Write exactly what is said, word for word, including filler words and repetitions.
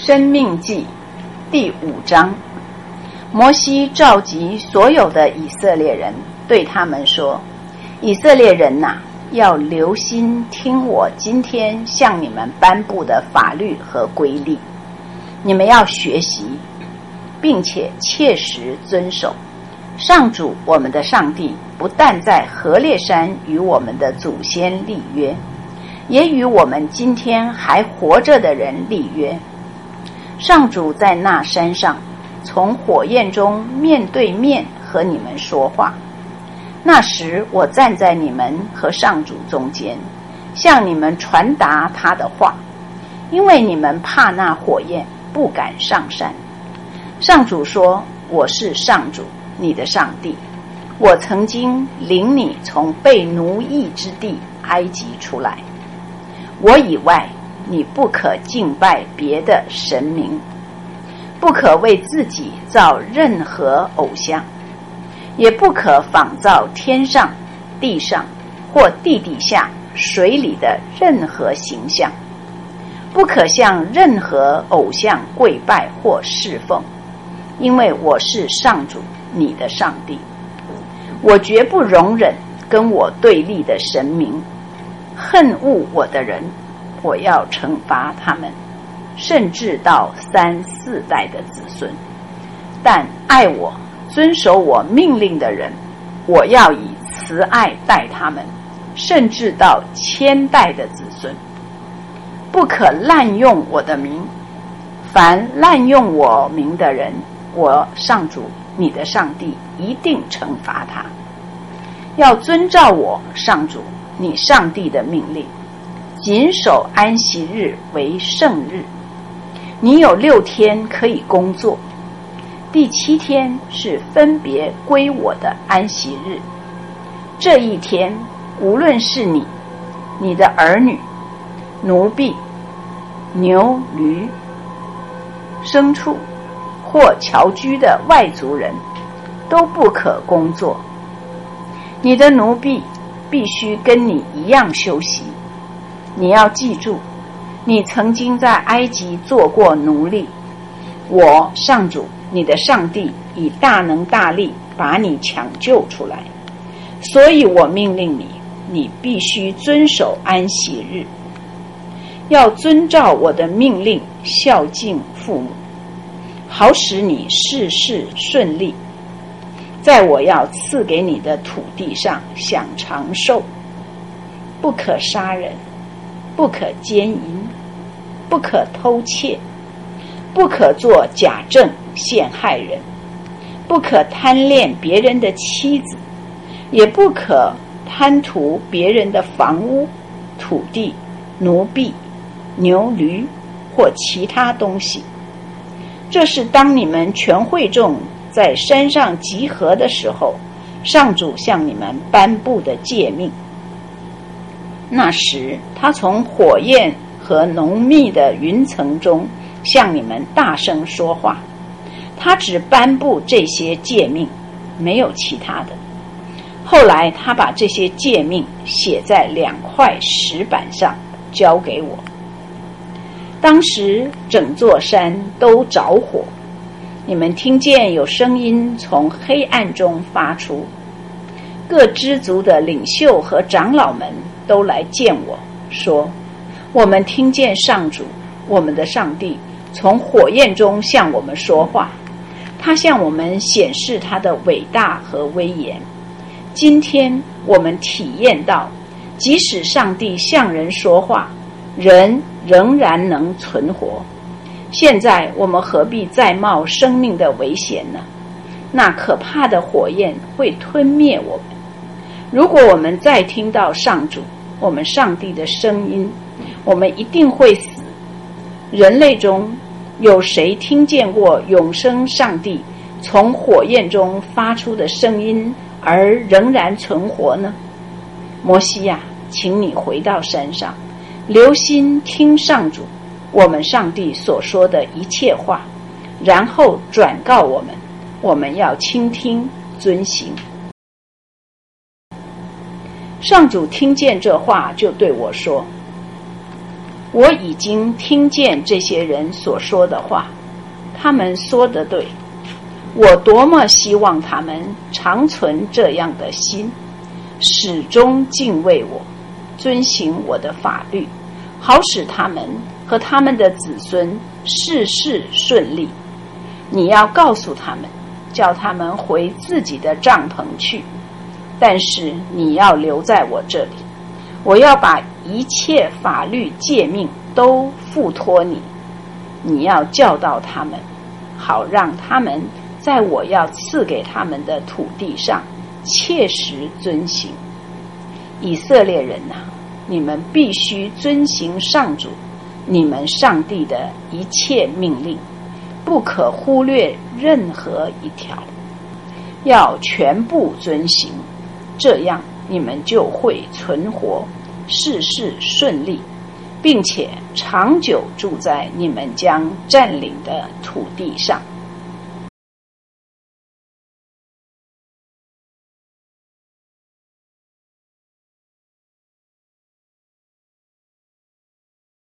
申命记第五章，摩西召集所有的以色列人，对他们说：以色列人哪、啊，要留心听我今天向你们颁布的法律和规例，你们要学习，并且切实遵守。上主我们的上帝不但在何烈山与我们的祖先立约，也与我们今天还活着的人立约。上主在那山上从火焰中面对面和你们说话，那时我站在你们和上主中间，向你们传达他的话，因为你们怕那火焰，不敢上山。上主说：我是上主你的上帝，我曾经领你从被奴役之地埃及出来，我以外你不可敬拜别的神明，不可为自己造任何偶像，也不可仿造天上、地上或地底下、水里的任何形象，不可向任何偶像跪拜或侍奉，因为我是上主你的上帝。我绝不容忍跟我对立的神明，恨恶我的人，我要惩罚他们，甚至到三四代的子孙。但爱我、遵守我命令的人，我要以慈爱待他们，甚至到千代的子孙。不可滥用我的名，凡滥用我名的人，我上主你的上帝一定惩罚他。要遵照我上主你上帝的命令，谨守安息日为圣日。你有六天可以工作，第七天是分别归我的安息日。这一天，无论是你、你的儿女、奴婢、牛驴、牲畜或侨居的外族人，都不可工作。你的奴婢必须跟你一样休息。你要记住，你曾经在埃及做过奴隶，我上主你的上帝以大能大力把你抢救出来，所以我命令你，你必须遵守安息日，要遵照我的命令孝敬父母，好使你事事顺利，在我要赐给你的土地上享长寿。不可杀人，不可奸淫，不可偷窃，不可作假证陷害人，不可贪恋别人的妻子，也不可贪图别人的房屋、土地、奴婢、牛驴或其他东西。这是当你们全会众在山上集合的时候，上主向你们颁布的诫命。那时他从火焰和浓密的云层中向你们大声说话，他只颁布这些诫命，没有其他的。后来他把这些诫命写在两块石板上，交给我。当时整座山都着火，你们听见有声音从黑暗中发出，各支族的领袖和长老们都来见我，说：我们听见上主我们的上帝从火焰中向我们说话，他向我们显示他的伟大和威严。今天我们体验到，即使上帝向人说话，人仍然能存活。现在我们何必再冒生命的危险呢？那可怕的火焰会吞灭我们。如果我们再听到上主我们上帝的声音，我们一定会死。人类中有谁听见过永生上帝从火焰中发出的声音而仍然存活呢？摩西呀、啊，请你回到山上，留心听上主我们上帝所说的一切话，然后转告我们，我们要倾听遵行。上主听见这话，就对我说： 我已经听见这些人所说的话，他们说得对。我多么希望他们常存这样的心，始终敬畏我，遵行我的法律，好使他们和他们的子孙事事顺利。你要告诉他们，叫他们回自己的帐篷去，但是你要留在我这里。我要把一切法律诫命都付托你，你要教导他们，好让他们在我要赐给他们的土地上切实遵行。以色列人啊，你们必须遵行上主你们上帝的一切命令，不可忽略任何一条，要全部遵行，这样你们就会存活，事事顺利，并且长久住在你们将占领的土地上。